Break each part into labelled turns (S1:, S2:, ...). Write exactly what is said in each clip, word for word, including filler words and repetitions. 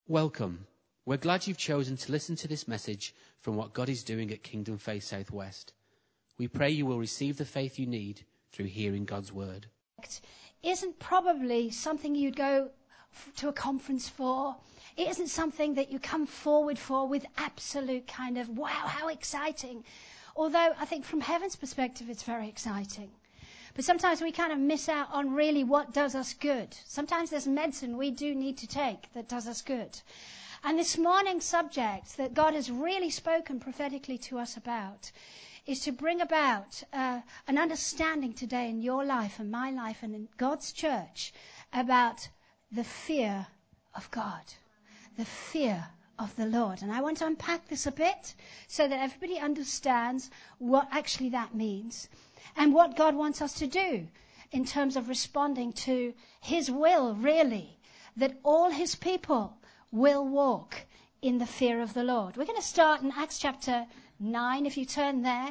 S1: Welcome. We're glad you've chosen to listen to this message from what God is doing at Kingdom Faith Southwest. We pray you will receive the faith you need through hearing God's word.
S2: Isn't probably something you'd go f- to a conference for. It isn't something that you come forward for with absolute kind of, wow, how exciting. Although I think from heaven's perspective, it's very exciting. But sometimes we kind of miss out on really what does us good. Sometimes there's medicine we do need to take that does us good. And this morning's subject that God has really spoken prophetically to us about is to bring about uh, an understanding today in your life and my life and in God's church about the fear of God, the fear of the Lord. And I want to unpack this a bit so that everybody understands what actually that means and what God wants us to do in terms of responding to his will, really, that all his people will walk in the fear of the Lord. We're going to start in Acts chapter nine, if you turn there,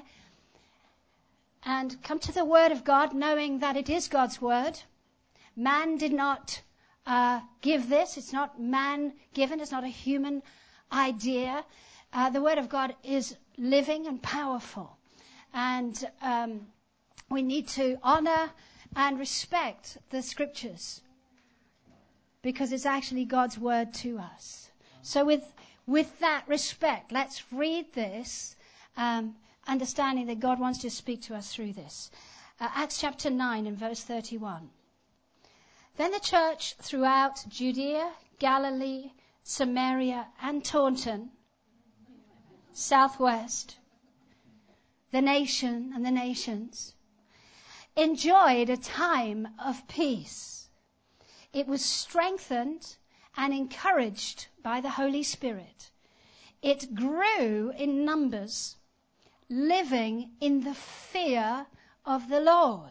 S2: and come to the word of God, knowing that it is God's word. Man did not uh, give this. It's not man-given. It's not a human idea. Uh, the word of God is living and powerful. And um, we need to honor and respect the scriptures because it's actually God's word to us. So with with that respect, let's read this, um, understanding that God wants to speak to us through this. Uh, Acts chapter nine and verse thirty-one. Then the church throughout Judea, Galilee, Samaria, and Taunton, southwest, the nation and the nations, enjoyed a time of peace. It was strengthened and encouraged by the Holy Spirit. It grew in numbers, living in the fear of the Lord.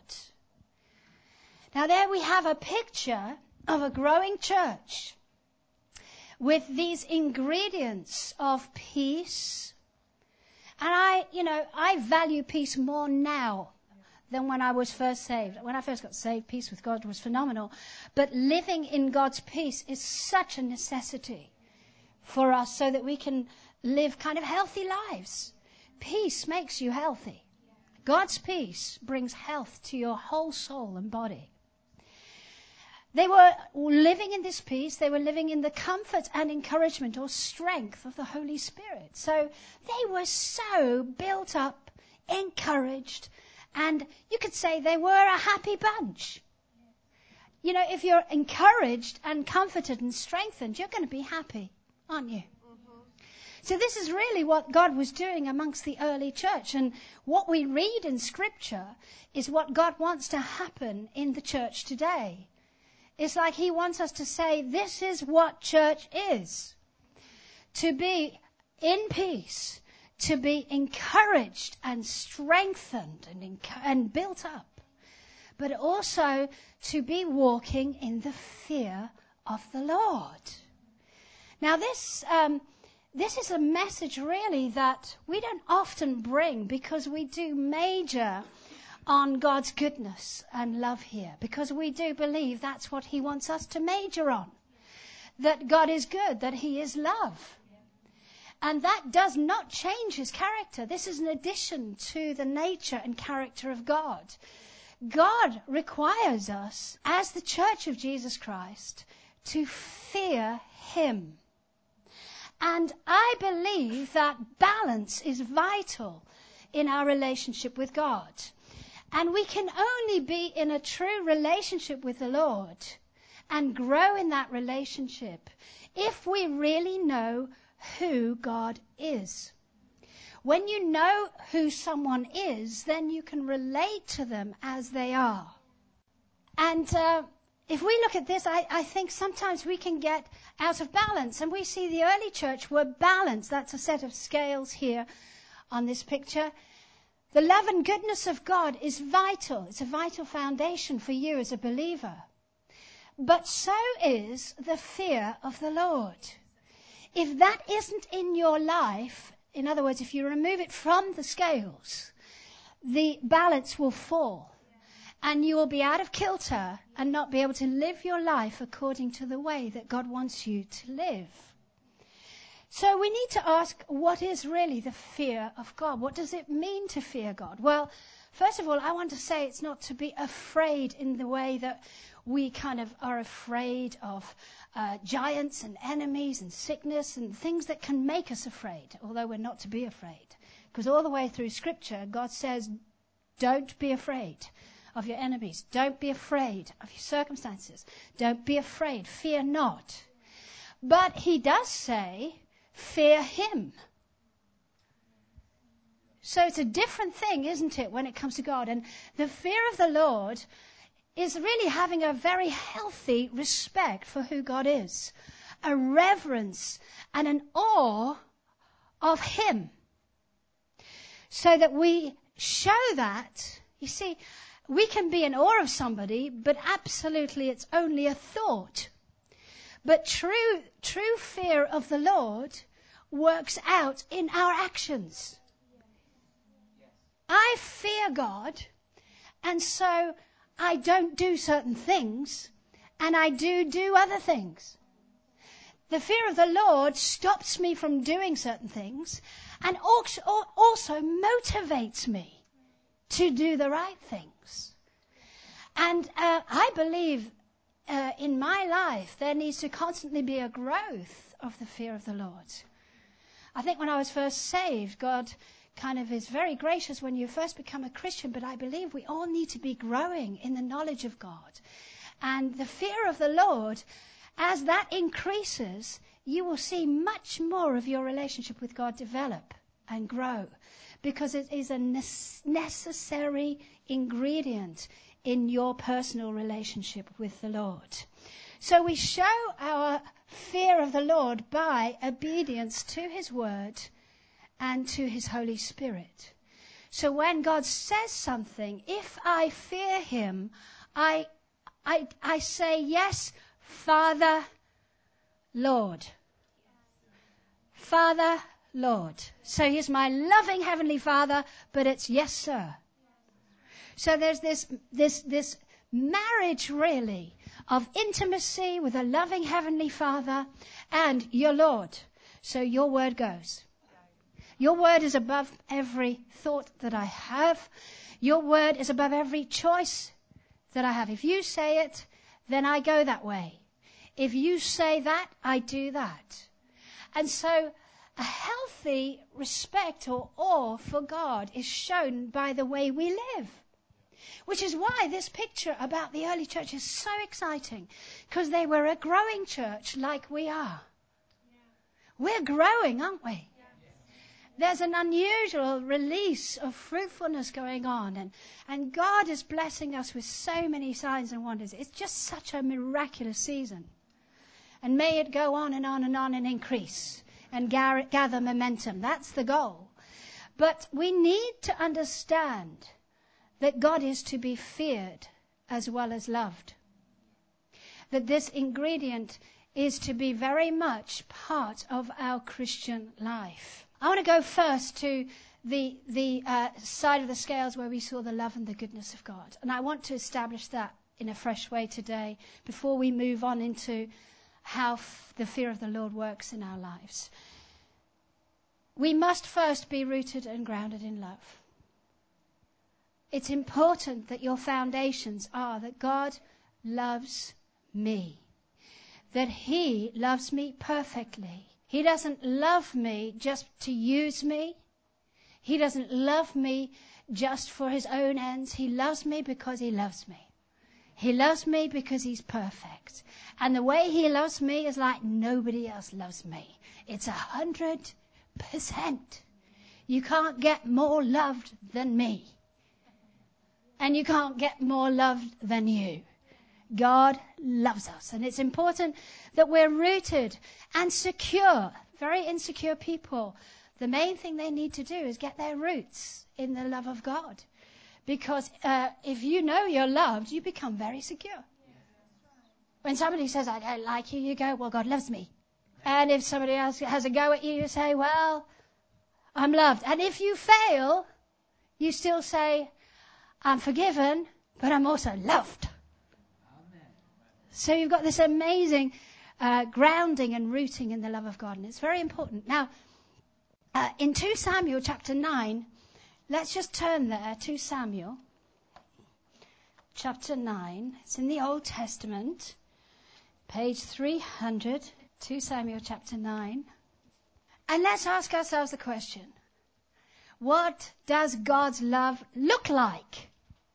S2: Now there we have a picture of a growing church with these ingredients of peace. And I, you know, I value peace more now than when I was first saved. When I first got saved, peace with God was phenomenal. But living in God's peace is such a necessity for us so that we can live kind of healthy lives. Peace makes you healthy. God's peace brings health to your whole soul and body. They were living in this peace. They were living in the comfort and encouragement or strength of the Holy Spirit. So they were so built up, encouraged, and you could say they were a happy bunch. You know, if you're encouraged and comforted and strengthened, you're going to be happy, aren't you? Mm-hmm. So this is really what God was doing amongst the early church. And what we read in Scripture is what God wants to happen in the church today. It's like he wants us to say, this is what church is. To be in peace. To be encouraged and strengthened and, enc- and built up. But also to be walking in the fear of the Lord. Now this, um, this is a message really that we don't often bring because we do major on God's goodness and love here. Because we do believe that's what he wants us to major on. That God is good, that he is love. And that does not change his character. This is an addition to the nature and character of God. God requires us, as the Church of Jesus Christ, to fear him. And I believe that balance is vital in our relationship with God. And we can only be in a true relationship with the Lord and grow in that relationship if we really know who God is. When you know who someone is, then you can relate to them as they are. And uh, if we look at this, I, I think sometimes we can get out of balance. And we see the early church were balanced. That's a set of scales here on this picture. The love and goodness of God is vital. It's a vital foundation for you as a believer. But so is the fear of the Lord. If that isn't in your life, in other words, if you remove it from the scales, the balance will fall. And you will be out of kilter and not be able to live your life according to the way that God wants you to live. So we need to ask, what is really the fear of God? What does it mean to fear God? Well, first of all, I want to say it's not to be afraid in the way that we kind of are afraid of uh, giants and enemies and sickness and things that can make us afraid, although we're not to be afraid. Because all the way through Scripture, God says, don't be afraid of your enemies. Don't be afraid of your circumstances. Don't be afraid. Fear not. But he does say, fear him. So it's a different thing, isn't it, when it comes to God? And the fear of the Lord is really having a very healthy respect for who God is. A reverence and an awe of him. So that we show that, you see, we can be in awe of somebody, but absolutely it's only a thought. But true, true fear of the Lord works out in our actions. I fear God, and so I don't do certain things, and I do do other things. The fear of the Lord stops me from doing certain things, and also, also motivates me to do the right things. And uh, I believe uh, in my life there needs to constantly be a growth of the fear of the Lord. I think when I was first saved, God kind of is very gracious when you first become a Christian, but I believe we all need to be growing in the knowledge of God. And the fear of the Lord, as that increases, you will see much more of your relationship with God develop and grow, because it is a necessary ingredient in your personal relationship with the Lord. So we show our fear of the Lord by obedience to his word and to his Holy Spirit. So when God says something, if I fear him, I, I, I say, yes, Father, Lord. Father, Lord. So he's my loving Heavenly Father, but it's yes, sir. So there's this, this, this marriage really of intimacy with a loving Heavenly Father and your Lord. So your word goes. Your word is above every thought that I have. Your word is above every choice that I have. If you say it, then I go that way. If you say that, I do that. And so a healthy respect or awe for God is shown by the way we live. Which is why this picture about the early church is so exciting. Because they were a growing church like we are. We're growing, aren't we? There's an unusual release of fruitfulness going on. And, and God is blessing us with so many signs and wonders. It's just such a miraculous season. And may it go on and on and on and increase and gar- gather momentum. That's the goal. But we need to understand that God is to be feared as well as loved. That this ingredient is to be very much part of our Christian life. I want to go first to the, the uh, side of the scales where we saw the love and the goodness of God. And I want to establish that in a fresh way today before we move on into how f- the fear of the Lord works in our lives. We must first be rooted and grounded in love. It's important that your foundations are that God loves me, that he loves me perfectly. He doesn't love me just to use me. He doesn't love me just for his own ends. He loves me because he loves me. He loves me because he's perfect. And the way he loves me is like nobody else loves me. It's a hundred percent. You can't get more loved than me. And you can't get more loved than you. God loves us. And it's important that we're rooted and secure. Very insecure people, the main thing they need to do is get their roots in the love of God. Because uh, if you know you're loved, you become very secure. When somebody says, I don't like you, you go, well, God loves me. And if somebody else has a go at you, you say, well, I'm loved. And if you fail, you still say, I'm forgiven, but I'm also loved. So you've got this amazing uh, grounding and rooting in the love of God. And it's very important. Now, uh, in Second Samuel chapter nine, let's just turn there, Second Samuel chapter nine. It's in the Old Testament, page three hundred, Second Samuel chapter nine. And let's ask ourselves the question, what does God's love look like?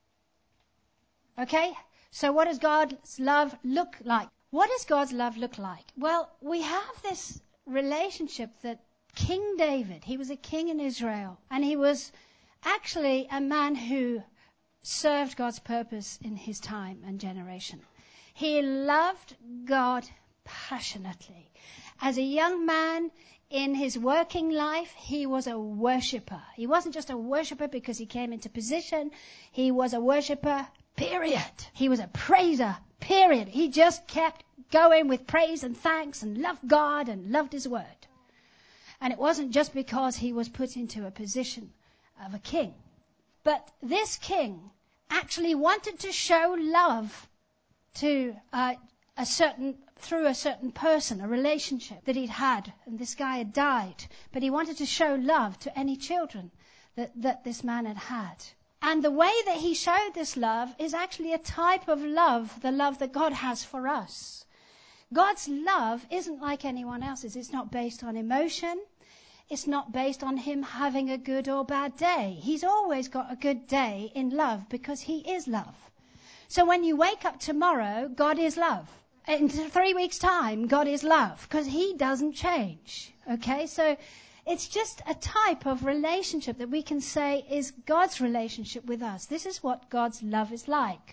S2: Okay? So what does God's love look like? What does God's love look like? Well, we have this relationship that King David, he was a king in Israel, and he was actually a man who served God's purpose in his time and generation. He loved God passionately. As a young man in his working life, he was a worshipper. He wasn't just a worshipper because he came into position. He was a worshipper, period. He was a praiser, period. He just kept going with praise and thanks and loved God and loved his word. And it wasn't just because he was put into a position of a king. But this king actually wanted to show love to uh, a certain, through a certain person, a relationship that he'd had. And this guy had died. But he wanted to show love to any children that, that this man had had. And the way that he showed this love is actually a type of love, the love that God has for us. God's love isn't like anyone else's. It's not based on emotion. It's not based on him having a good or bad day. He's always got a good day in love because he is love. So when you wake up tomorrow, God is love. In three weeks' time, God is love because he doesn't change. Okay, so it's just a type of relationship that we can say is God's relationship with us. This is what God's love is like.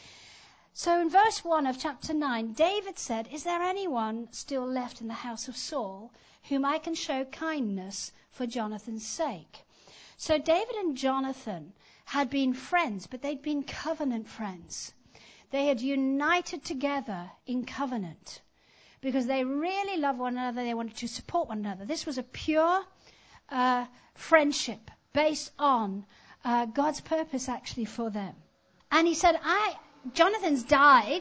S2: So in verse one of chapter nine, David said, "Is there anyone still left in the house of Saul whom I can show kindness for Jonathan's sake?" So David and Jonathan had been friends, but they'd been covenant friends. They had united together in covenant because they really loved one another. They wanted to support one another. This was a pure uh, friendship based on uh, God's purpose actually for them. And he said, I... Jonathan's died,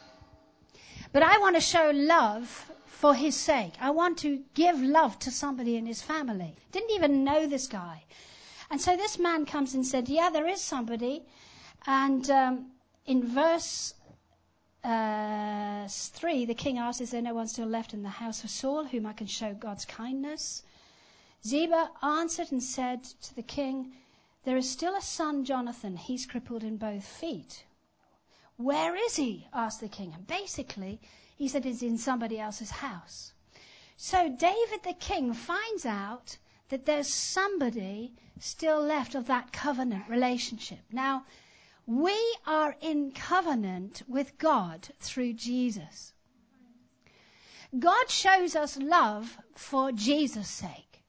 S2: but I want to show love for his sake. I want to give love to somebody in his family. Didn't even know this guy. And so this man comes and said, yeah, there is somebody. And um, in verse uh, three, the king asks, is there no one still left in the house of Saul whom I can show God's kindness? Ziba answered and said to the king, there is still a son, Jonathan. He's crippled in both feet. Where is he? Asked the king. And basically, he said he's in somebody else's house. So David the king finds out that there's somebody still left of that covenant relationship. Now, we are in covenant with God through Jesus. God shows us love for Jesus' sake.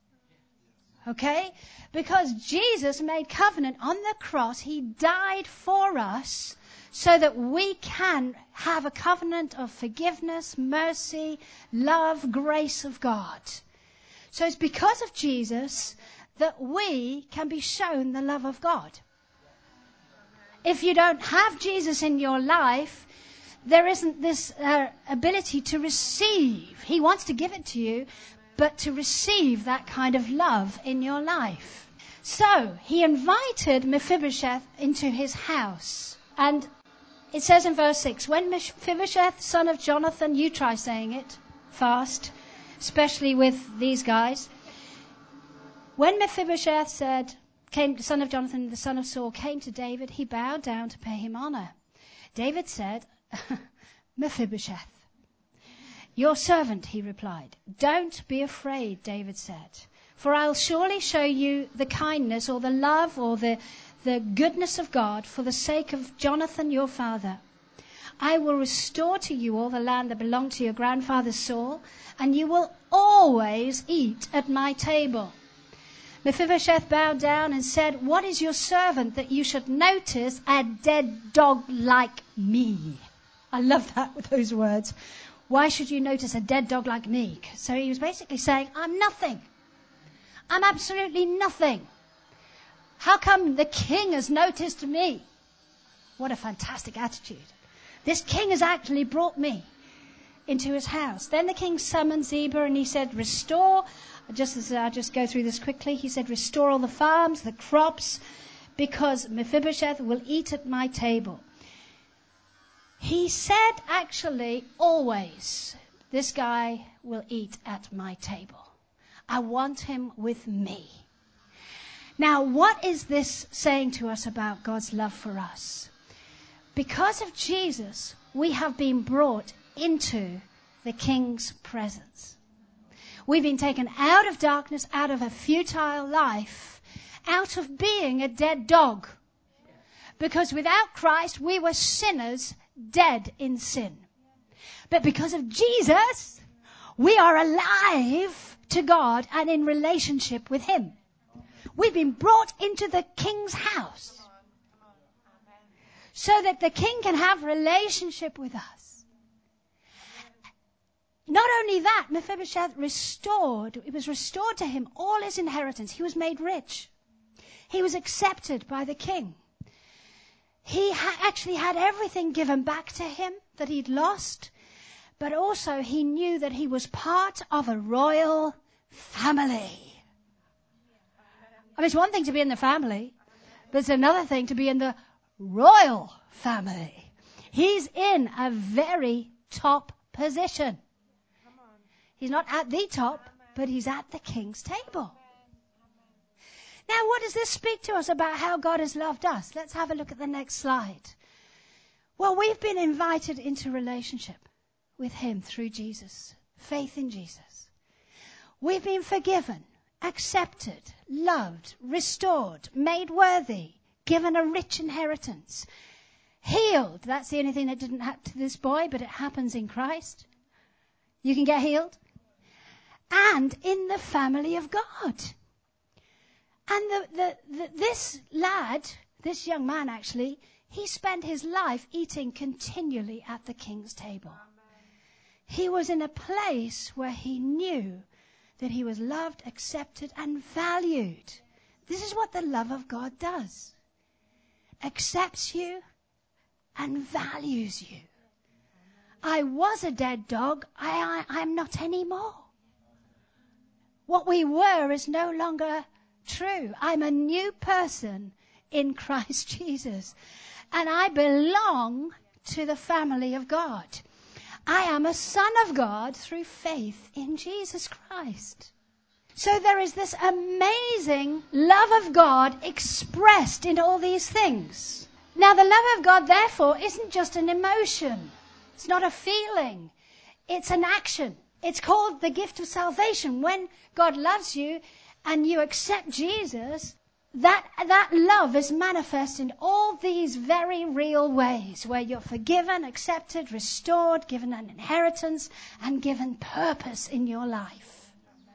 S2: Okay? Because Jesus made covenant on the cross. He died for us so that we can have a covenant of forgiveness, mercy, love, grace of God. So it's because of Jesus that we can be shown the love of God. If you don't have Jesus in your life, there isn't this uh, ability to receive. He wants to give it to you, but to receive that kind of love in your life. So he invited Mephibosheth into his house. And it says in verse six, when Mephibosheth, son of Jonathan, you try saying it fast, especially with these guys. When Mephibosheth said, came, son of Jonathan, the son of Saul, came to David, he bowed down to pay him honor. David said, Mephibosheth, your servant, he replied. Don't be afraid, David said, for I'll surely show you the kindness or the love or the the goodness of God for the sake of Jonathan your father. I will restore to you all the land that belonged to your grandfather Saul, and you will always eat at my table. Mephibosheth bowed down and said, what is your servant that you should notice a dead dog like me? I love that with those words. Why should you notice a dead dog like me? So he was basically saying, I'm nothing. I'm absolutely nothing. How come the king has noticed me? What a fantastic attitude. This king has actually brought me into his house. Then the king summoned Ziba and he said, restore, just as I just go through this quickly, he said, restore all the farms, the crops, because Mephibosheth will eat at my table. He said, actually, always, this guy will eat at my table. I want him with me. Now, what is this saying to us about God's love for us? Because of Jesus, we have been brought into the King's presence. We've been taken out of darkness, out of a futile life, out of being a dead dog. Because without Christ, we were sinners, dead in sin. But because of Jesus, we are alive to God and in relationship with him. We've been brought into the King's house so that the King can have relationship with us. Not only that, Mephibosheth restored, it was restored to him all his inheritance. He was made rich. He was accepted by the king. He ha- actually had everything given back to him that he'd lost, but also he knew that he was part of a royal family. I mean, it's one thing to be in the family, but it's another thing to be in the royal family. He's in a very top position. He's not at the top, but he's at the king's table. Now, what does this speak to us about how God has loved us? Let's have a look at the next slide. Well, we've been invited into relationship with him through Jesus, faith in Jesus. We've been forgiven, accepted, loved, restored, made worthy, given a rich inheritance, healed. That's the only thing that didn't happen to this boy, but it happens in Christ. You can get healed. And in the family of God. And the, the, the, this lad, this young man actually, he spent his life eating continually at the king's table. He was in a place where he knew that he was loved, accepted, and valued. This is what the love of God does. Accepts you and values you. I was a dead dog. I, I, I'm not anymore. What we were is no longer true. I'm a new person in Christ Jesus. And I belong to the family of God. I am a son of God through faith in Jesus Christ. So there is this amazing love of God expressed in all these things. Now the love of God, therefore, isn't just an emotion. It's not a feeling. It's an action. It's called the gift of salvation. When God loves you and you accept Jesus, that, that love is manifest in all these very real ways where you're forgiven, accepted, restored, given an inheritance, and given purpose in your life.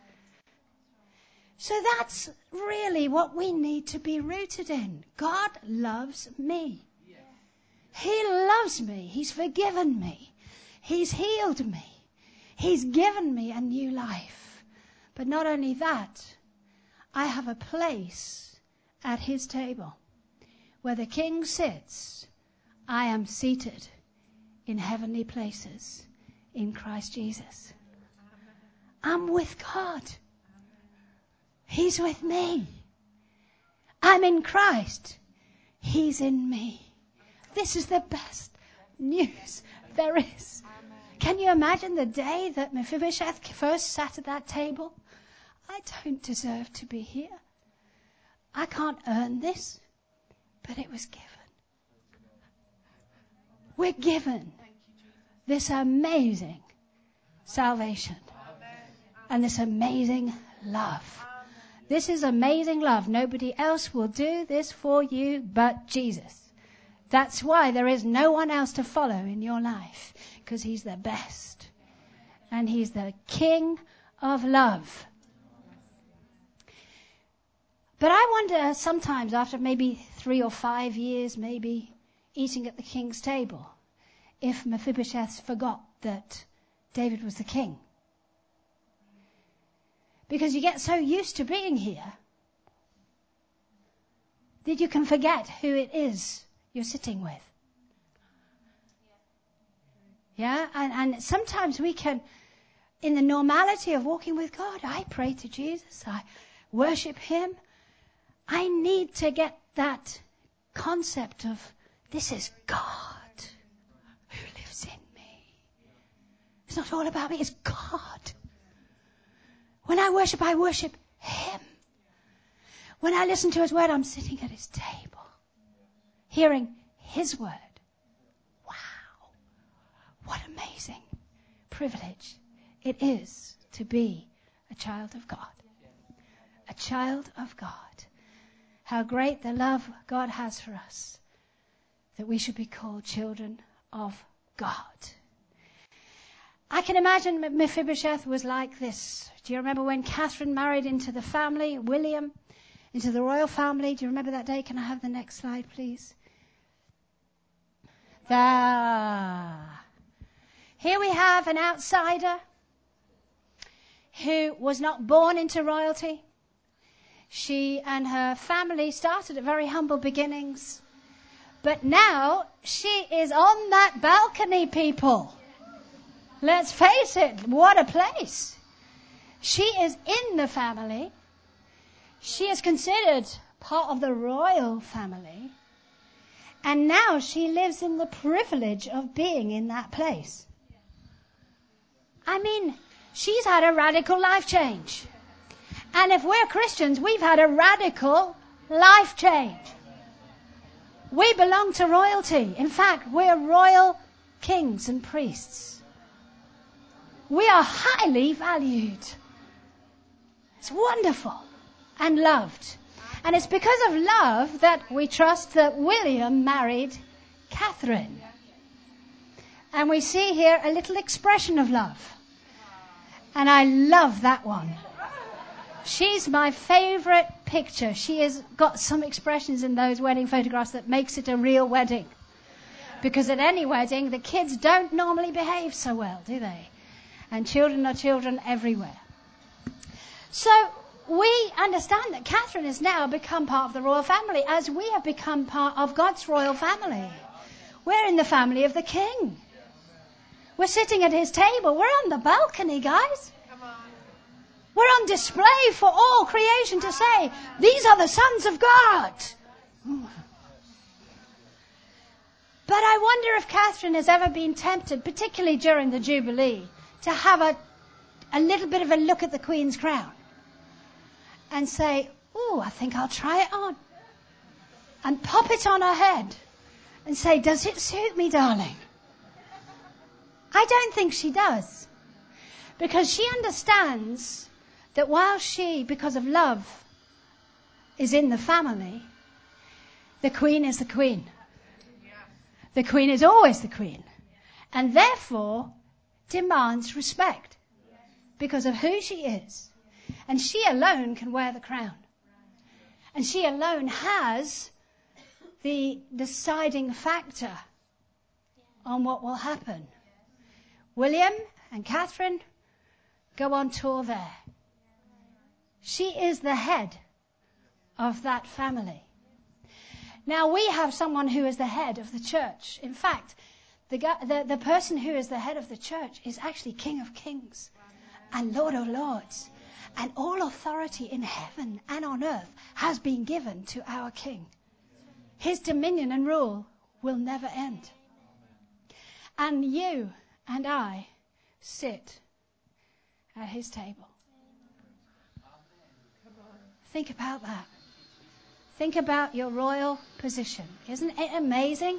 S2: So that's really what we need to be rooted in. God loves me. He loves me. He's forgiven me. He's healed me. He's given me a new life. But not only that, I have a place at his table where the king sits. I am seated in heavenly places in Christ Jesus. I'm with God. He's with me. I'm in Christ. He's in me. This is the best news there is. Can you imagine the day that Mephibosheth first sat at that table? I don't deserve to be here. I can't earn this, but it was given. We're given this amazing salvation and this amazing love. This is amazing love. Nobody else will do this for you but Jesus. That's why there is no one else to follow in your life, because he's the best. And he's the King of love. But I wonder sometimes, after maybe three or five years, maybe, eating at the king's table, if Mephibosheth forgot that David was the king. Because you get so used to being here that you can forget who it is you're sitting with. Yeah, and, and sometimes we can, in the normality of walking with God, I pray to Jesus, I worship Him. I need to get that concept of this is God who lives in me. It's not all about me, it's God. When I worship, I worship Him. When I listen to His word, I'm sitting at His table, hearing His word. Wow. What amazing privilege it is to be a child of God. A child of God. How great the love God has for us, that we should be called children of God. I can imagine Mephibosheth was like this. Do you remember when Catherine married into the family, William, into the royal family? Do you remember that day? Can I have the next slide, please? There. Here we have an outsider who was not born into royalty. She and her family started at very humble beginnings. But now she is on that balcony, people. Let's face it, what a place. She is in the family. She is considered part of the royal family. And now she lives in the privilege of being in that place. I mean, she's had a radical life change. And if we're Christians, we've had a radical life change. We belong to royalty. In fact, we're royal kings and priests. We are highly valued. It's wonderful and loved. And it's because of love that we trust that William married Catherine. And we see here a little expression of love. And I love that one. She's my favorite picture. She has got some expressions in those wedding photographs that makes it a real wedding. Because at any wedding, the kids don't normally behave so well, do they? And children are children everywhere. So we understand that Catherine has now become part of the royal family, as we have become part of God's royal family. We're in the family of the King. We're sitting at His table. We're on the balcony, guys. We're on display for all creation to say, these are the sons of God. But I wonder if Catherine has ever been tempted, particularly during the Jubilee, to have a, a little bit of a look at the Queen's crown and say, oh, I think I'll try it on. And pop it on her head and say, does it suit me, darling? I don't think she does. Because she understands that while she, because of love, is in the family, the Queen is the Queen. The Queen is always the Queen. And therefore demands respect because of who she is. And she alone can wear the crown. And she alone has the deciding factor on what will happen. William and Catherine go on tour there. She is the head of that family. Now we have someone who is the head of the church. In fact, the, the, the person who is the head of the church is actually King of Kings and Lord of Lords. And all authority in heaven and on earth has been given to our King. His dominion and rule will never end. And you and I sit at His table. Think about that. Think about your royal position. Isn't it amazing?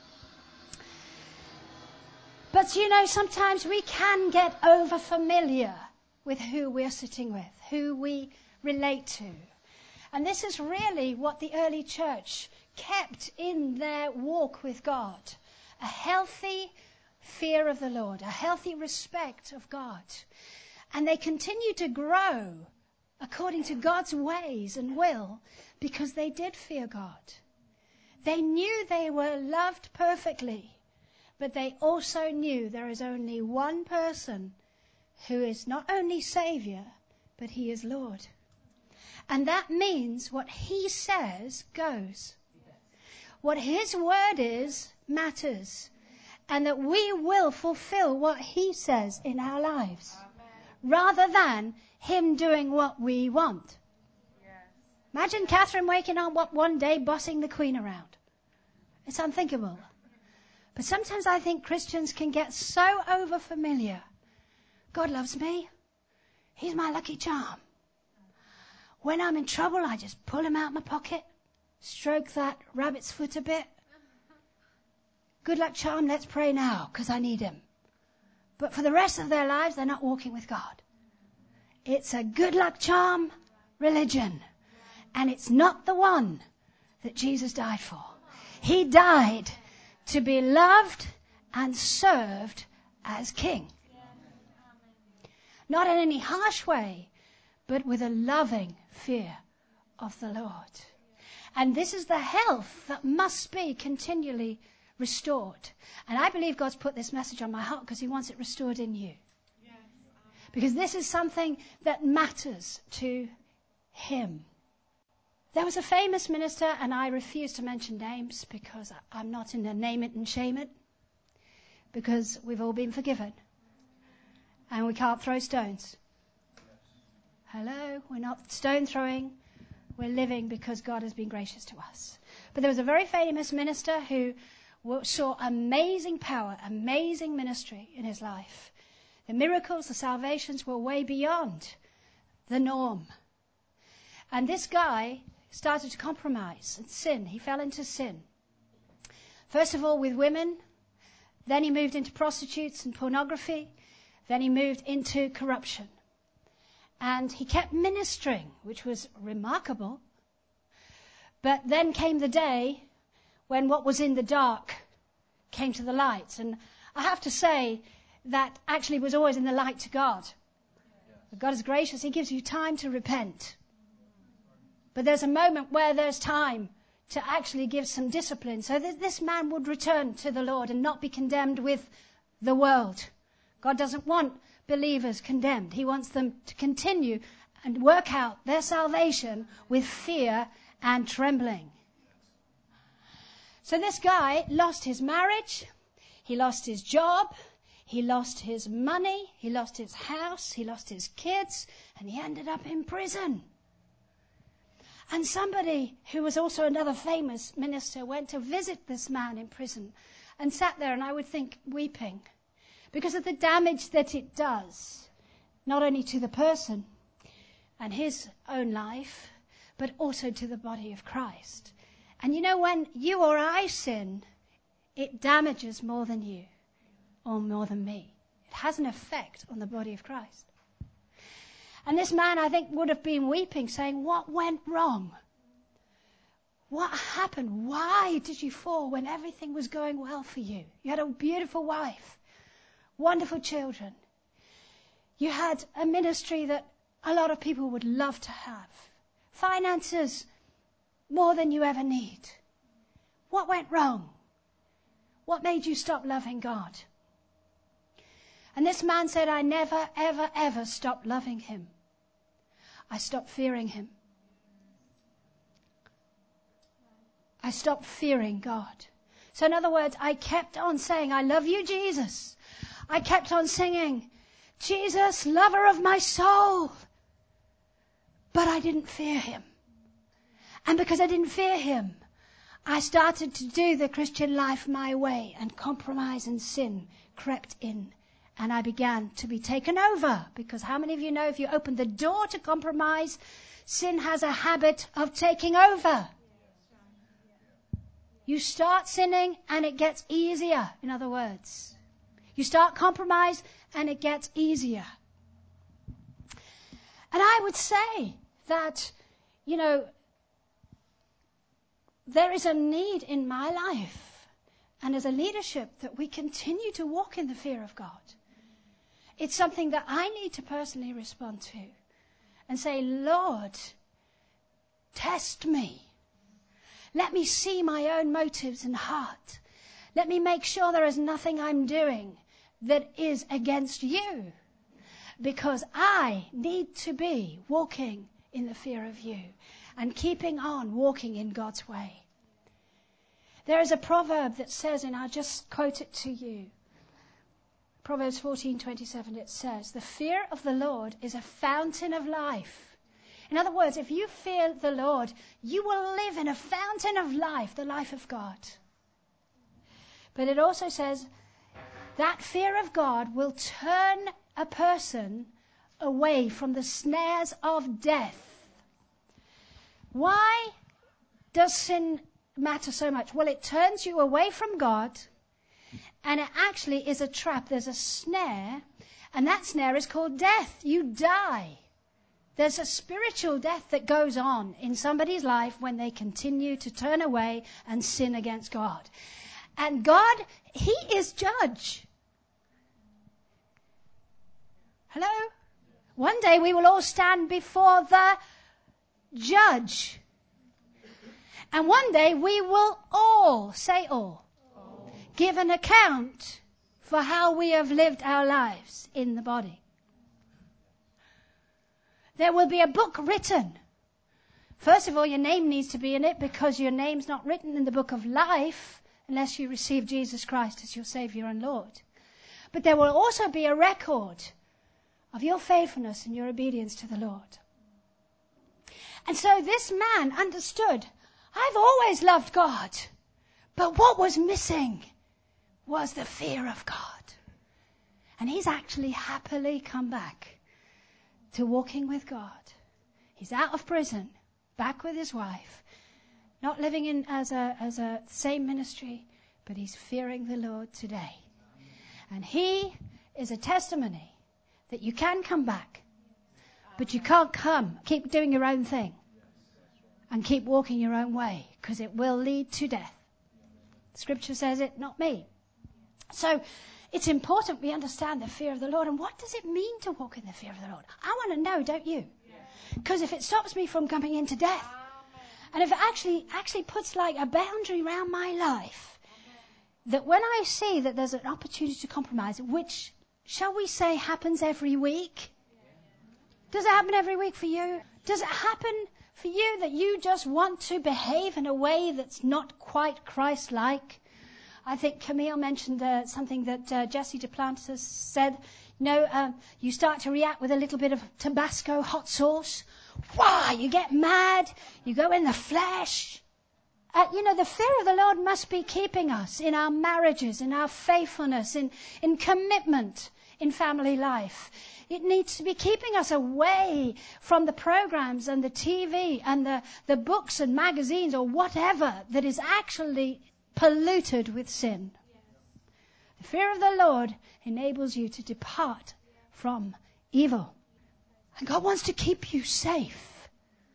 S2: But you know, sometimes we can get over familiar with who we're sitting with, who we relate to. And this is really what the early church kept in their walk with God. A healthy fear of the Lord, a healthy respect of God. And they continue to grow according to God's ways and will because they did fear God. They knew they were loved perfectly, but they also knew there is only one person who is not only Savior, but He is Lord. And that means what He says goes. What His word is matters. and that we will fulfill what he says in our lives. Amen. Rather than him doing what we want. Yes. Imagine Catherine waking up one day bossing the Queen around. It's unthinkable. But sometimes I think Christians can get so over familiar. God loves me. He's my lucky charm. When I'm in trouble, I just pull him out of my pocket, stroke that rabbit's foot a bit. Good luck charm, let's pray now, because I need him. But for the rest of their lives, they're not walking with God. It's a good luck charm religion. And it's not the one that Jesus died for. He died to be loved and served as King. Not in any harsh way, but with a loving fear of the Lord. And this is the health that must be continually restored. And I believe God's put this message on my heart because he wants it restored in you. Yes. Because this is something that matters to him. There was a famous minister, and I refuse to mention names because I'm not in a name it and shame it, because we've all been forgiven. And we can't throw stones. Hello? We're not stone throwing. We're living because God has been gracious to us. But there was a very famous minister who saw amazing power, amazing ministry in his life. The miracles, the salvations were way beyond the norm. And this guy started to compromise and sin. He fell into sin. First of all with women. Then he moved into prostitutes and pornography. Then he moved into corruption. And he kept ministering, which was remarkable. But then came the day when what was in the dark came to the light. And I have to say that actually was always in the light to God. But God is gracious. He gives you time to repent. But there's a moment where there's time to actually give some discipline so that this man would return to the Lord and not be condemned with the world. God doesn't want believers condemned. He wants them to continue and work out their salvation with fear and trembling. So this guy lost his marriage, he lost his job, he lost his money, he lost his house, he lost his kids, and he ended up in prison. And somebody who was also another famous minister went to visit this man in prison and sat there, and I would think weeping because of the damage that it does, not only to the person and his own life, but also to the body of Christ. And you know, when you or I sin, it damages more than you or more than me. It has an effect on the body of Christ. And this man, I think, would have been weeping, saying, what went wrong? What happened? Why did you fall when everything was going well for you? You had a beautiful wife, wonderful children. You had a ministry that a lot of people would love to have. Finances, more than you ever need. What went wrong? What made you stop loving God? And this man said, I never, ever, ever stopped loving him. I stopped fearing him. I stopped fearing God. So in other words, I kept on saying, I love you, Jesus. I kept on singing, Jesus, lover of my soul. But I didn't fear him. And because I didn't fear him, I started to do the Christian life my way, and compromise and sin crept in. And I began to be taken over. Because how many of you know if you open the door to compromise, sin has a habit of taking over. You start sinning and it gets easier, in other words. You start compromise and it gets easier. And I would say that, you know, there is a need in my life and as a leadership that we continue to walk in the fear of God. It's something that I need to personally respond to and say, Lord, test me. Let me see my own motives and heart. Let me make sure there is nothing I'm doing that is against you. Because I need to be walking in the fear of you and keeping on walking in God's way. There is a proverb that says, and I'll just quote it to you. Proverbs fourteen twenty-seven, it says, the fear of the Lord is a fountain of life. In other words, if you fear the Lord, you will live in a fountain of life, the life of God. But it also says that fear of God will turn a person away from the snares of death. Why does sin matter so much? Well, it turns you away from God, and it actually is a trap. There's a snare, and that snare is called death. You die. There's a spiritual death that goes on in somebody's life when they continue to turn away and sin against God. And God, He is judge. Hello? One day we will all stand before the judge. And one day we will all, say all, all, give an account for how we have lived our lives in the body. There will be a book written. First of all, your name needs to be in it, because your name's not written in the book of life unless you receive Jesus Christ as your Savior and Lord. But there will also be a record of your faithfulness and your obedience to the Lord. And so this man understood, I've always loved God, but what was missing was the fear of God. And he's actually happily come back to walking with God. He's out of prison, back with his wife, not living in as a as a same ministry, but he's fearing the Lord today. And he is a testimony that you can come back, but you can't come, keep doing your own thing and keep walking your own way, because it will lead to death. Scripture says it, not me. So it's important we understand the fear of the Lord. And what does it mean to walk in the fear of the Lord? I want to know, don't you? Because if it stops me from coming into death, and if it actually actually puts like a boundary around my life, that when I see that there's an opportunity to compromise, which, shall we say, happens every week? Does it happen every week for you? Does it happen for you that you just want to behave in a way that's not quite Christ-like? I think Camille mentioned uh, something that uh, Jesse Duplantis said. You know, um, you start to react with a little bit of Tabasco hot sauce. Wow, you get mad. You go in the flesh. Uh, you know, the fear of the Lord must be keeping us in our marriages, in our faithfulness, in, in commitment, in family life. It needs to be keeping us away from the programs and the T V and the, the books and magazines or whatever that is actually polluted with sin. The fear of the Lord enables you to depart from evil. And God wants to keep you safe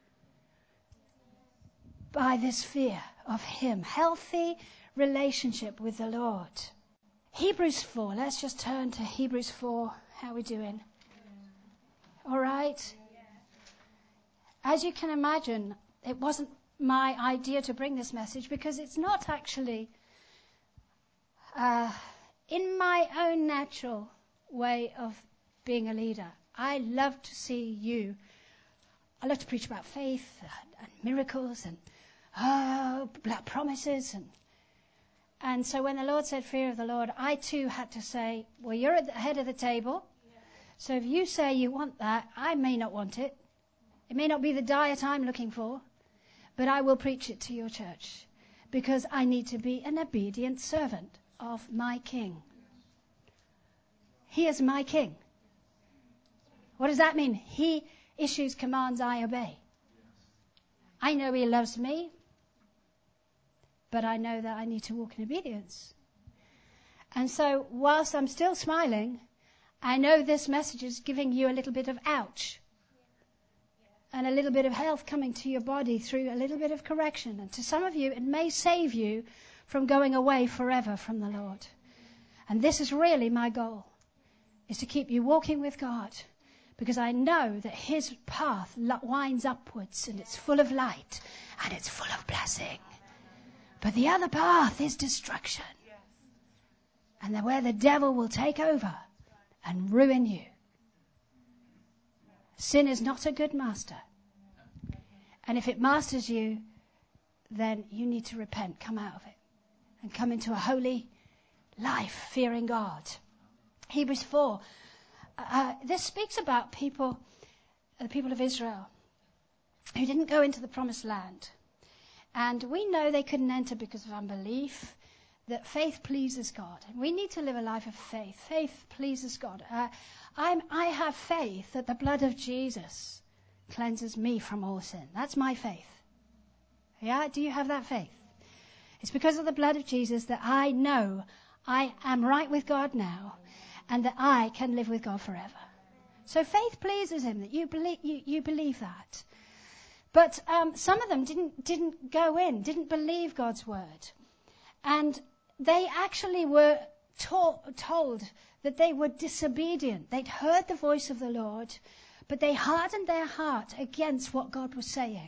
S2: by this fear of Him. Healthy relationship with the Lord. Hebrews four. Let's just turn to Hebrews four. How are we doing? All right. As you can imagine, it wasn't my idea to bring this message, because it's not actually uh, in my own natural way of being a leader. I love to see you. I love to preach about faith and, and miracles and oh, promises. And and so when the Lord said fear of the Lord, I too had to say, well, you're at the head of the table. So if you say you want that, I may not want it. It may not be the diet I'm looking for, but I will preach it to your church, because I need to be an obedient servant of my King. He is my King. What does that mean? He issues commands, I obey. I know He loves me, but I know that I need to walk in obedience. And so whilst I'm still smiling, I know this message is giving you a little bit of ouch. And a little bit of health coming to your body through a little bit of correction. And to some of you, it may save you from going away forever from the Lord. And this is really my goal, is to keep you walking with God. Because I know that His path winds upwards, and it's full of light, and it's full of blessing. But the other path is destruction. And where the devil will take over and ruin you. Sin is not a good master. And if it masters you, then you need to repent, come out of it. and come into a holy life, fearing God. Hebrews four. Uh, this speaks about people, the people of Israel, who didn't go into the promised land. And we know they couldn't enter because of unbelief, that faith pleases God. And we need to live a life of faith. Faith pleases God. Uh, I'm, I have faith that the blood of Jesus cleanses me from all sin. That's my faith. Yeah? Do you have that faith? It's because of the blood of Jesus that I know I am right with God now and that I can live with God forever. So faith pleases him, that you believe, you, you believe that. But um, some of them didn't didn't go in, didn't believe God's word. And they actually were taught, told that they were disobedient. They'd heard the voice of the Lord, but they hardened their heart against what God was saying.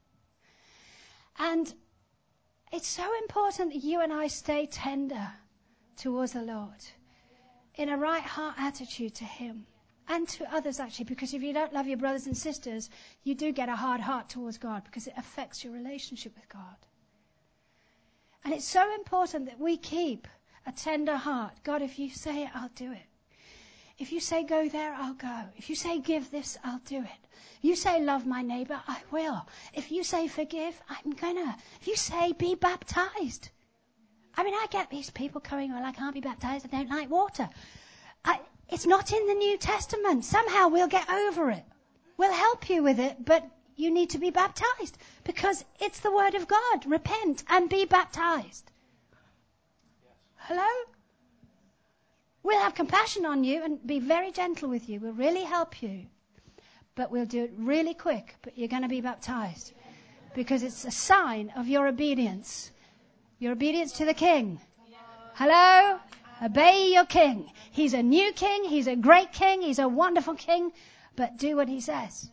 S2: And it's so important that you and I stay tender towards the Lord, in a right heart attitude to him. And to others, actually, because if you don't love your brothers and sisters, you do get a hard heart towards God because it affects your relationship with God. And it's so important that we keep a tender heart. God, if you say it, I'll do it. If you say go there, I'll go. If you say give this, I'll do it. If you say love my neighbor, I will. If you say forgive, I'm gonna. If you say be baptized. I mean, I get these people coming, well, I can't be baptized, I don't like water. I... It's not in the New Testament. Somehow we'll get over it. We'll help you with it, but you need to be baptized because it's the word of God. Repent and be baptized. Yes. Hello? We'll have compassion on you and be very gentle with you. We'll really help you. But we'll do it really quick. But you're going to be baptized because it's a sign of your obedience. Your obedience to the King. Hello? Obey your king. He's a new king. He's a great king. He's a wonderful king. But do what he says.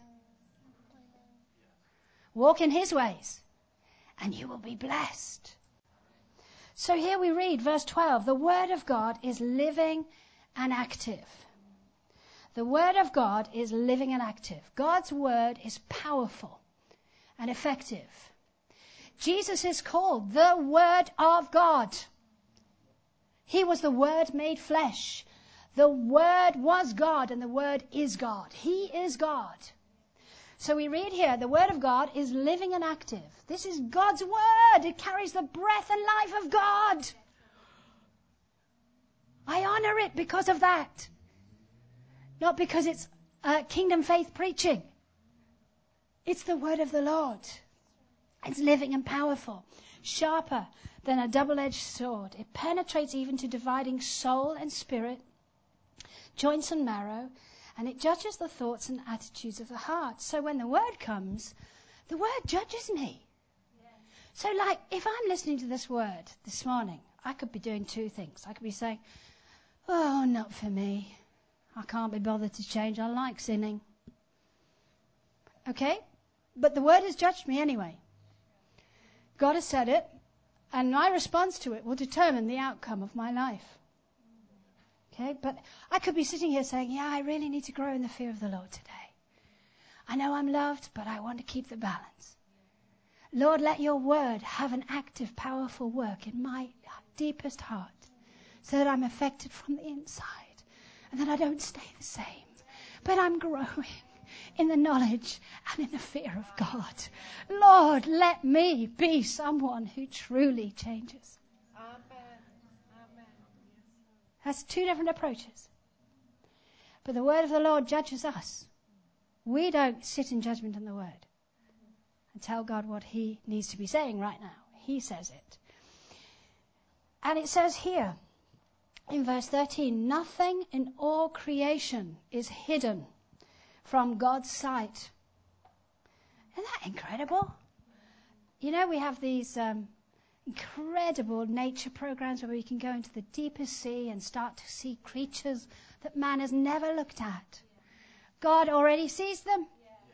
S2: Walk in his ways. And you will be blessed. So here we read verse twelve. The word of God is living and active. The word of God is living and active. God's word is powerful and effective. Jesus is called the Word of God. He was the Word made flesh. The Word was God and the Word is God. He is God. So we read here, the Word of God is living and active. This is God's Word. It carries the breath and life of God. I honor it because of that. Not because it's uh, kingdom faith preaching. It's the Word of the Lord. It's living and powerful. Sharper than a double-edged sword. It penetrates even to dividing soul and spirit, joints and marrow, and it judges the thoughts and attitudes of the heart. So when the word comes, the word judges me. Yes. So like, if I'm listening to this word this morning, I could be doing two things. I could be saying, oh, not for me. I can't be bothered to change. I like sinning. Okay? But the word has judged me anyway. God has said it. And my response to it will determine the outcome of my life. Okay? But I could be sitting here saying, yeah, I really need to grow in the fear of the Lord today. I know I'm loved, but I want to keep the balance. Lord, let your word have an active, powerful work in my deepest heart so that I'm affected from the inside and that I don't stay the same, but I'm growing in the knowledge and in the fear of God. Lord, let me be someone who truly changes. Amen. Amen. That's two different approaches. But the word of the Lord judges us. We don't sit in judgment on the word and tell God what he needs to be saying right now. He says it. And it says here in verse thirteen, nothing in all creation is hidden from God's sight. Isn't that incredible? You know, we have these um, incredible nature programs where we can go into the deepest sea and start to see creatures that man has never looked at. God already sees them.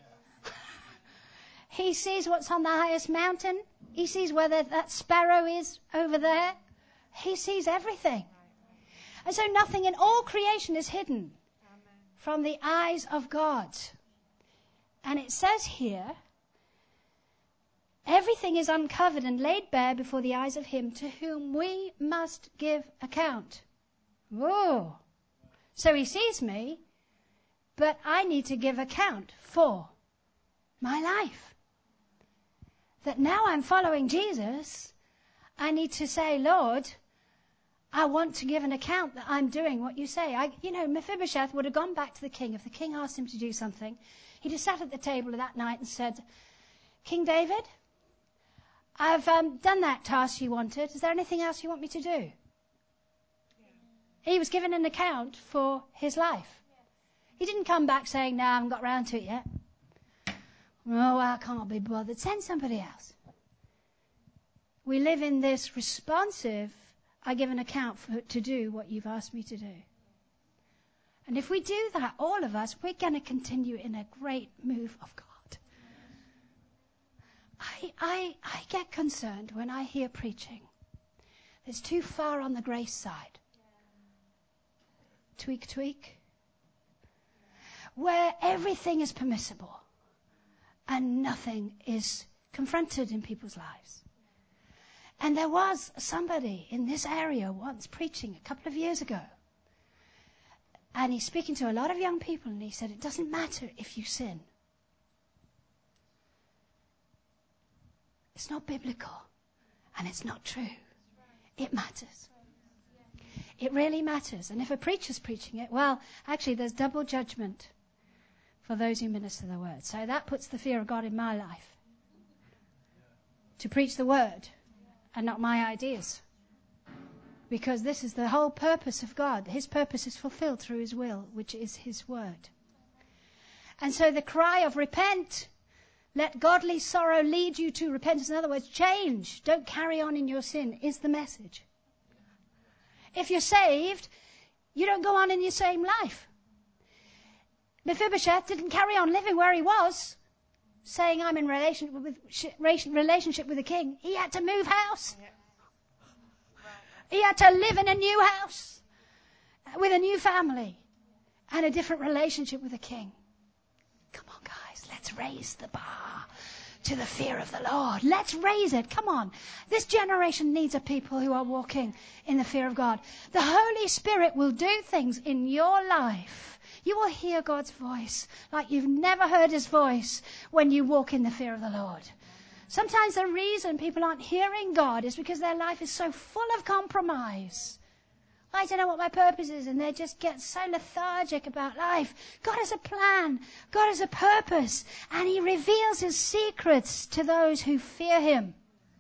S2: He sees what's on the highest mountain. He sees whether that sparrow is over there. He sees everything. And so nothing in all creation is hidden from the eyes of God. And it says here Everything is uncovered and laid bare before the eyes of him to whom we must give account. Whoa. So he sees me, but I need to give account for my life. That now I'm following Jesus, I need to say, Lord, I want to give an account that I'm doing what you say. I, you know, Mephibosheth would have gone back to the king if the king asked him to do something. He'd have sat at the table that night and said, King David, I've um, done that task you wanted. Is there anything else you want me to do? Yeah. He was given an account for his life. Yes. He didn't come back saying, no, I haven't got round to it yet. Oh, I can't be bothered. Send somebody else. We live in this responsive, I give an account for, to do what you've asked me to do. And if we do that, all of us, we're going to continue in a great move of God. I, I, I get concerned when I hear preaching that's too far on the grace side. Tweak, tweak. Where everything is permissible and nothing is confronted in people's lives. And there was somebody in this area once preaching a couple of years ago. And he's speaking to a lot of young people and he said, it doesn't matter if you sin. It's not biblical and it's not true. It matters. It really matters. And if a preacher's preaching it, well, actually there's double judgment for those who minister the word. So that puts the fear of God in my life. To preach the word and not my ideas. Because this is the whole purpose of God. His purpose is fulfilled through his will, which is his word. And so the cry of repent, let godly sorrow lead you to repentance. In other words, change. Don't carry on in your sin is the message. If you're saved, you don't go on in your same life. Mephibosheth didn't carry on living where he was, saying I'm in relation with, relationship with the king. He had to move house. He had to live in a new house with a new family and a different relationship with the king. Come on, guys, let's raise the bar to the fear of the Lord. Let's raise it. Come on. This generation needs a people who are walking in the fear of God. The Holy Spirit will do things in your life. You will hear God's voice like you've never heard his voice when you walk in the fear of the Lord. Sometimes the reason people aren't hearing God is because their life is so full of compromise. I don't know what my purpose is, and they just get so lethargic about life. God has a plan. God has a purpose, and he reveals his secrets to those who fear him.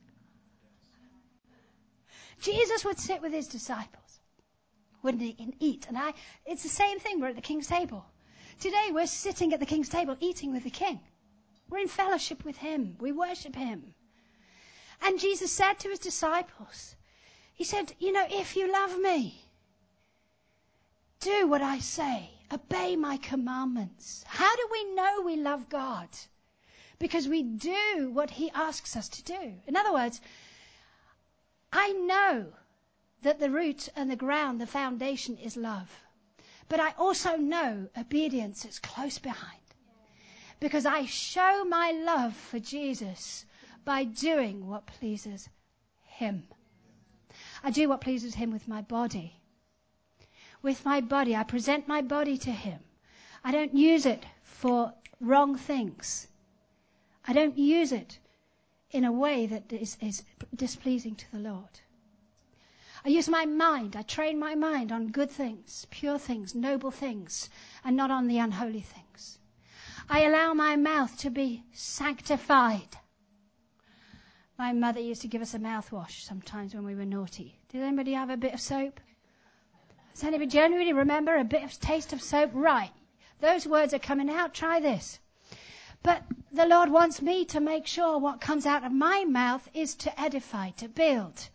S2: Jesus would sit with his disciples, wouldn't he, and eat. And I, it's the same thing. We're at the king's table. Today we're sitting at the king's table eating with the king. We're in fellowship with him. We worship him. And Jesus said to his disciples, he said, you know, if you love me, do what I say. Obey my commandments. How do we know we love God? Because we do what he asks us to do. In other words, I know that the root and the ground, the foundation is love. But I also know obedience is close behind. Because I show my love for Jesus by doing what pleases him. I do what pleases him with my body. With my body, I present my body to him. I don't use it for wrong things. I don't use it in a way that is, is displeasing to the Lord. I use my mind. I train my mind on good things, pure things, noble things, and not on the unholy things. I allow my mouth to be sanctified. My mother used to give us a mouthwash sometimes when we were naughty. Did anybody have a bit of soap? Does anybody genuinely remember a bit of taste of soap? Right. Those words are coming out. Try this. But the Lord wants me to make sure what comes out of my mouth is to edify, to build,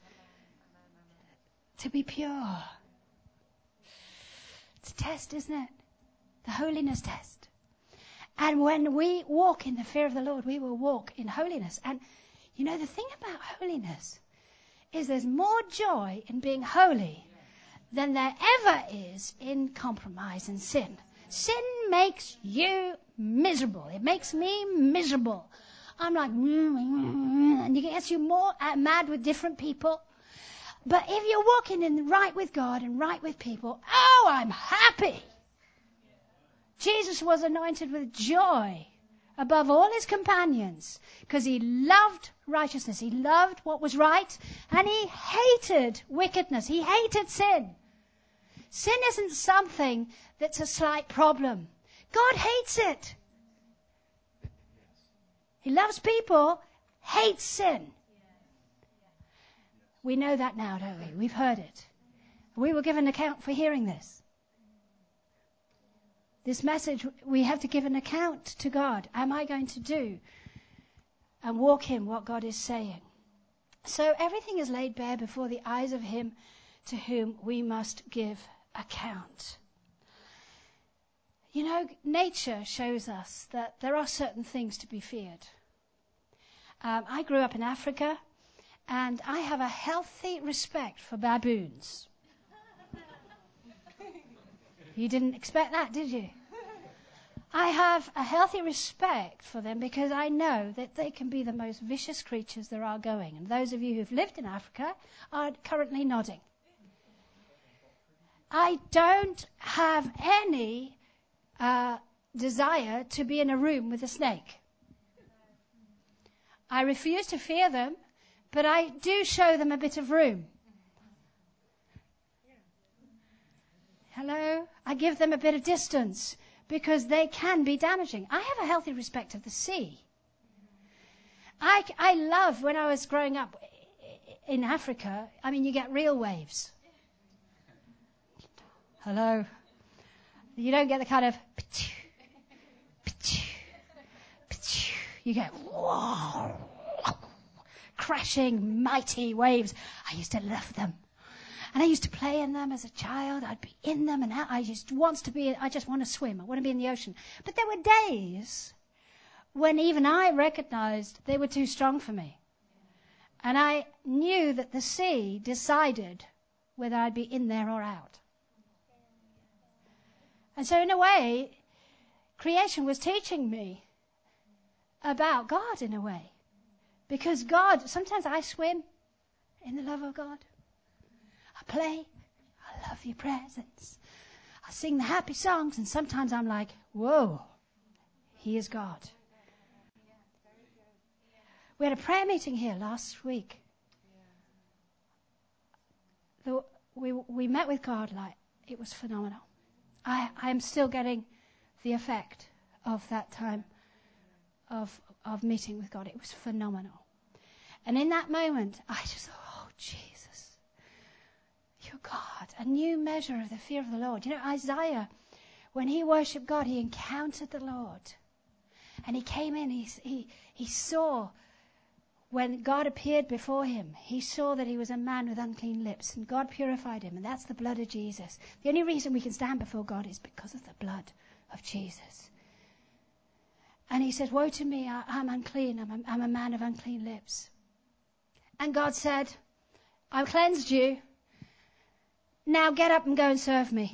S2: to be pure. It's a test, isn't it? The holiness test. And when we walk in the fear of the Lord, we will walk in holiness. And you know, the thing about holiness is there's more joy in being holy than there ever is in compromise and sin. Sin makes you miserable. It makes me miserable. I'm like, and it gets you more mad with different people. But if you're walking in right with God and right with people, oh, I'm happy. Jesus was anointed with joy above all his companions because he loved righteousness. He loved what was right, and he hated wickedness. He hated sin. Sin isn't something that's a slight problem. God hates it. He loves people, hates sin. We know that now, don't we? We've heard it. We will give an account for hearing this. This message, we have to give an account to God. Am I going to do and walk in what God is saying? So everything is laid bare before the eyes of him to whom we must give account. You know, nature shows us that there are certain things to be feared. Um, I grew up in Africa, and I have a healthy respect for baboons. You didn't expect that, did you? I have a healthy respect for them because I know that they can be the most vicious creatures there are going. And those of you who've lived in Africa are currently nodding. I don't have any uh, desire to be in a room with a snake. I refuse to fear them, but I do show them a bit of room. Hello? I give them a bit of distance because they can be damaging. I have a healthy respect of the sea. I, I love, when I was growing up in Africa, I mean, you get real waves. Hello? You don't get the kind of... You get whoa, crashing, mighty waves. I used to love them. And I used to play in them as a child. I'd be in them, and I just wants to be. I just want to swim. I want to be in the ocean. But there were days when even I recognized they were too strong for me, and I knew that the sea decided whether I'd be in there or out. And so, in a way, creation was teaching me about God in a way, because God. Sometimes I swim in the love of God. I play. I love your presence. I sing the happy songs, and sometimes I'm like, whoa, he is God. We had a prayer meeting here last week. The, we we met with God like it was phenomenal. I I am still getting the effect of that time of of meeting with God. It was phenomenal. And in that moment, I just thought, oh, Jesus, you're God. A new measure of the fear of the Lord. You know, Isaiah, when he worshipped God, he encountered the Lord. And he came in, he, he, he saw, when God appeared before him, he saw that he was a man with unclean lips. And God purified him, and that's the blood of Jesus. The only reason we can stand before God is because of the blood of Jesus. And he said, woe to me, I, I'm unclean, I'm a, I'm a man of unclean lips. And God said, I've cleansed you. Now get up and go and serve me.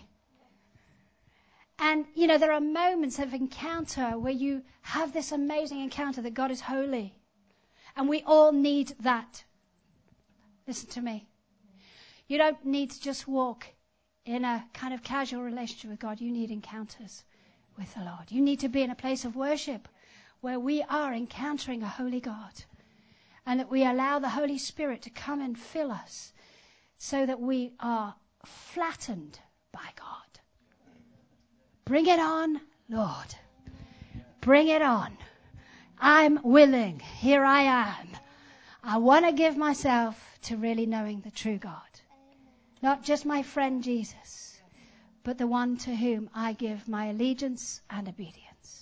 S2: And, you know, there are moments of encounter where you have this amazing encounter that God is holy. And we all need that. Listen to me. You don't need to just walk in a kind of casual relationship with God. You need encounters with the Lord. You need to be in a place of worship where we are encountering a holy God, and that we allow the Holy Spirit to come and fill us so that we are flattened by God. Bring it on, Lord. Bring it on. I'm willing. Here I am. I want to give myself to really knowing the true God. Not just my friend Jesus, but the one to whom I give my allegiance and obedience.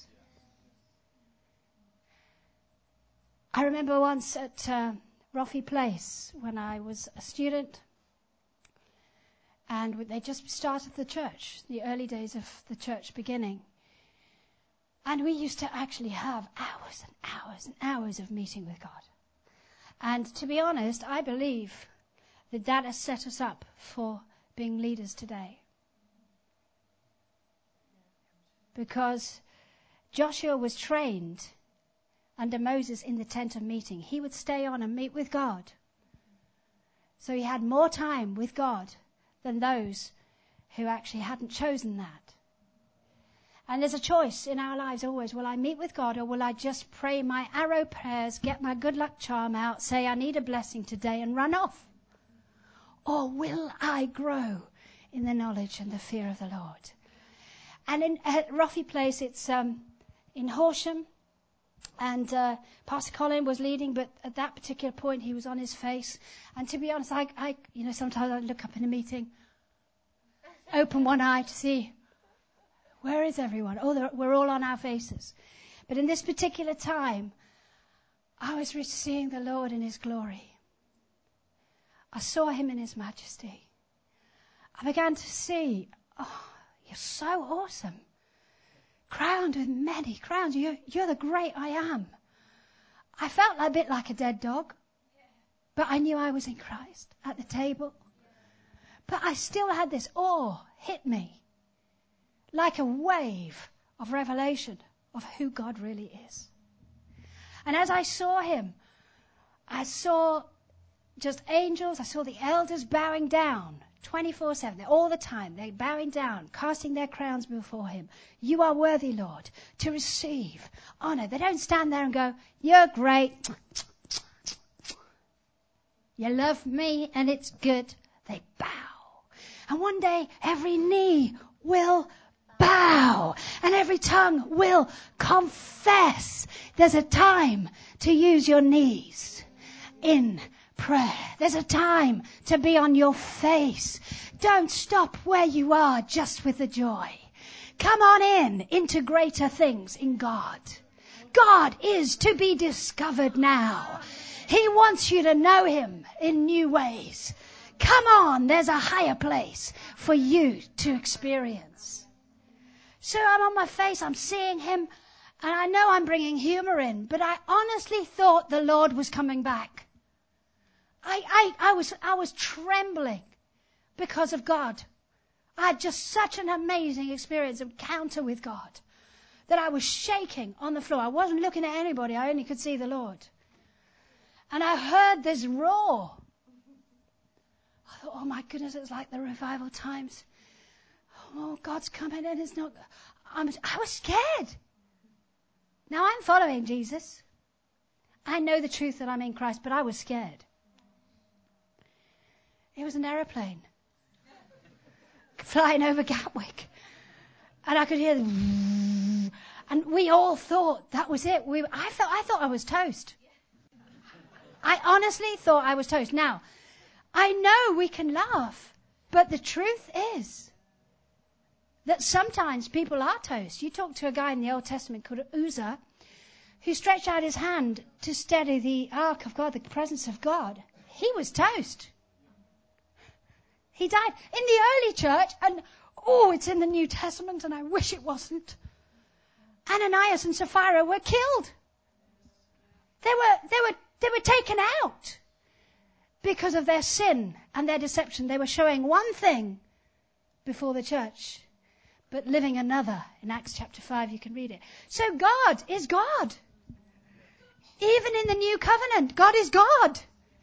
S2: I remember once at uh, Roffey Place when I was a student, and they just started the church, the early days of the church beginning. And we used to actually have hours and hours and hours of meeting with God. And to be honest, I believe that that has set us up for being leaders today. Because Joshua was trained under Moses in the tent of meeting. He would stay on and meet with God. So he had more time with God than those who actually hadn't chosen that. And there's a choice in our lives always. Will I meet with God, or will I just pray my arrow prayers, get my good luck charm out, say I need a blessing today and run off? Or will I grow in the knowledge and the fear of the Lord? And in, at Roffey Place, it's um, in Horsham. And uh, Pastor Colin was leading, but at that particular point, he was on his face. And to be honest, I, I you know, sometimes I look up in a meeting, open one eye to see, where is everyone? Oh, we're all on our faces. But in this particular time, I was seeing the Lord in his glory. I saw him in his majesty. I began to see, oh, you're so awesome. Crowned with many crowns. You're, you're the great I am. I felt a bit like a dead dog. But I knew I was in Christ at the table. But I still had this awe hit me. Like a wave of revelation of who God really is. And as I saw him, I saw just angels. I saw the elders bowing down twenty-four seven. All the time. They're bowing down, casting their crowns before him. You are worthy, Lord, to receive honor. They don't stand there and go, you're great. You love me and it's good. They bow. And one day every knee will bow and every tongue will confess. There's a time to use your knees in prayer. There's a time to be on your face. Don't stop where you are just with the joy. Come on in into greater things in God. God is to be discovered now. He wants you to know him in new ways. Come on, there's a higher place for you to experience. So I'm on my face, I'm seeing him, and I know I'm bringing humor in, but I honestly thought the Lord was coming back. I, I, I was, I was trembling because of God. I had just such an amazing experience, encounter with God, that I was shaking on the floor. I wasn't looking at anybody, I only could see the Lord. And I heard this roar. I thought, oh my goodness, it's like the revival times. Oh, God's coming in. It's not. I'm, I was scared. Now I'm following Jesus. I know the truth that I'm in Christ, but I was scared. It was an aeroplane flying over Gatwick, and I could hear the, and we all thought that was it. We, I thought, I thought I was toast. I honestly thought I was toast. Now, I know we can laugh, but the truth is that sometimes people are toast. You talk to a guy in the Old Testament called Uzzah, who stretched out his hand to steady the ark of God, the presence of God. He was toast. He died in the early church, and oh, it's in the New Testament, and I wish it wasn't. Ananias and Sapphira were killed. They were, they were, they were taken out because of their sin and their deception. They were showing one thing before the church, but living another. In Acts chapter five, you can read it. So God is God. Even in the new covenant, God is God.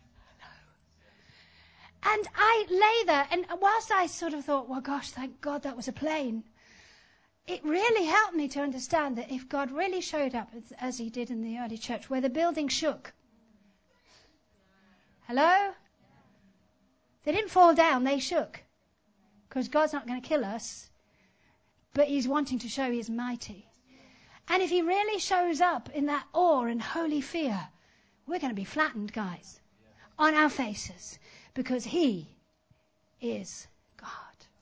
S2: And I lay there, and whilst I sort of thought, well, gosh, thank God that was a plane, it really helped me to understand that if God really showed up, as, as he did in the early church, where the building shook. Hello? They didn't fall down, they shook. Because God's not going to kill us, but he's wanting to show he's mighty. And if he really shows up in that awe and holy fear, we're going to be flattened, guys, on our faces. Because he is God.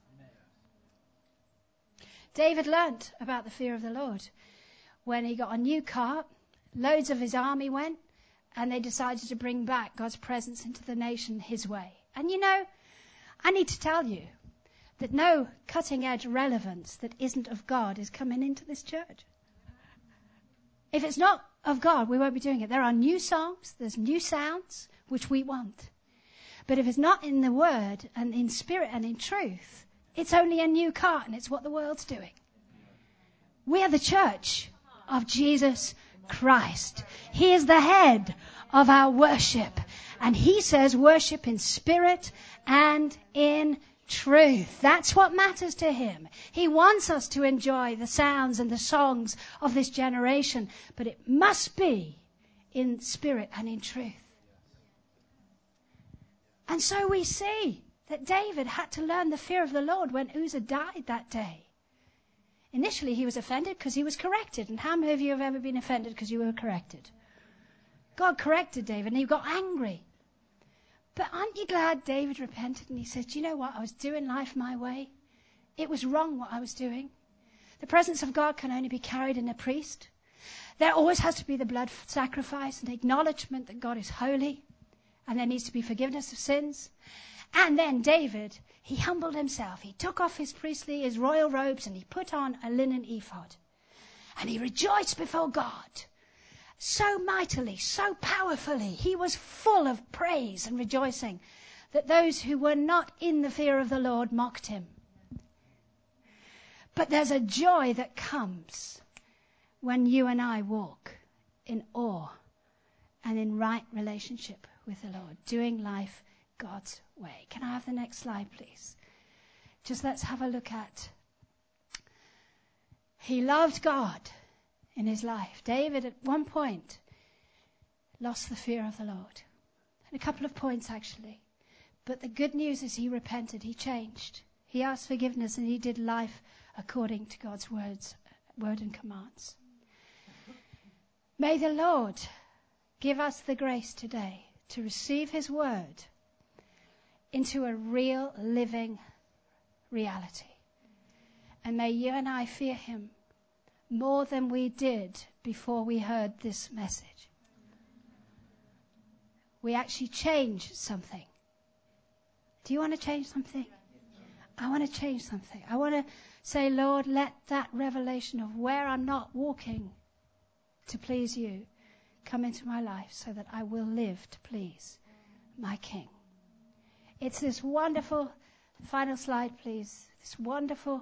S2: David learnt about the fear of the Lord when he got a new car. Loads of his army went, and they decided to bring back God's presence into the nation his way. And you know, I need to tell you that no cutting-edge relevance that isn't of God is coming into this church. If it's not of God, we won't be doing it. There are new songs, there's new sounds, which we want. But if it's not in the word and in spirit and in truth, it's only a new cart, and it's what the world's doing. We are the church of Jesus Christ. He is the head of our worship. And he says worship in spirit and in truth. That's what matters to him. He wants us to enjoy the sounds and the songs of this generation, but it must be in spirit and in truth. And so we see that David had to learn the fear of the Lord when Uzzah died that day. Initially he was offended because he was corrected. And how many of you have ever been offended because you were corrected? God corrected David and he got angry. But aren't you glad David repented and he said, you know what, I was doing life my way. It was wrong what I was doing. The presence of God can only be carried in a priest. There always has to be the blood sacrifice and acknowledgement that God is holy. And there needs to be forgiveness of sins. And then David, he humbled himself. He took off his priestly, his royal robes, and he put on a linen ephod. And he rejoiced before God. So mightily, so powerfully. He was full of praise and rejoicing that those who were not in the fear of the Lord mocked him. But there's a joy that comes when you and I walk in awe and in right relationship with the Lord, doing life God's way. Can I have the next slide, please? Just let's have a look at. He loved God in his life. David at one point lost the fear of the Lord. And a couple of points actually. But the good news is he repented, he changed. He asked forgiveness and he did life according to God's words, word and commands. May the Lord give us the grace today to receive his word into a real living reality. And may you and I fear him more than we did before we heard this message. We actually change something. Do you want to change something? I want to change something. I want to say, Lord, let that revelation of where I'm not walking to please you come into my life so that I will live to please my King. It's this wonderful, final slide please, this wonderful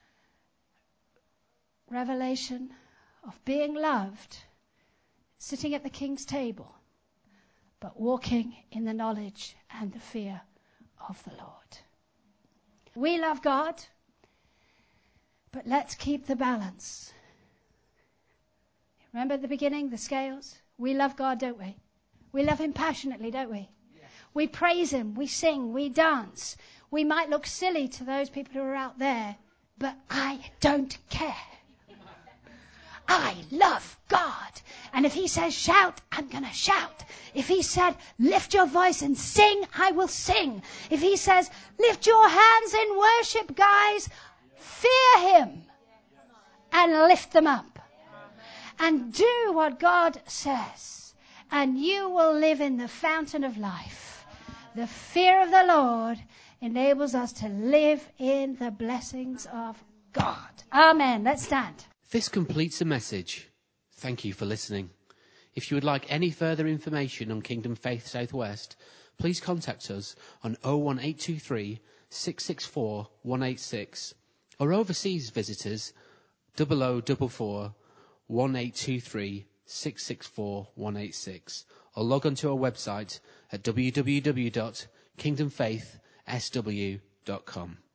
S2: revelation of being loved, sitting at the King's table, but walking in the knowledge and the fear of the Lord. We love God, but let's keep the balance. Remember at the beginning, the scales? We love God, don't we? We love him passionately, don't we? Yeah. We praise him, we sing, we dance. We might look silly to those people who are out there, but I don't care. I love God. And if he says shout, I'm going to shout. If he said lift your voice and sing, I will sing. If he says lift your hands in worship, guys, fear him and lift them up. And do what God says. And you will live in the fountain of life. The fear of the Lord enables us to live in the blessings of God. Amen. Let's stand.
S1: This completes the message. Thank you for listening. If you would like any further information on Kingdom Faith Southwest, please contact us on oh one eight two three, six six four, one eight six or overseas visitors double oh double four, one eight two three, six six four, one eight six or log on to our website at w w w dot kingdom faith s w dot com.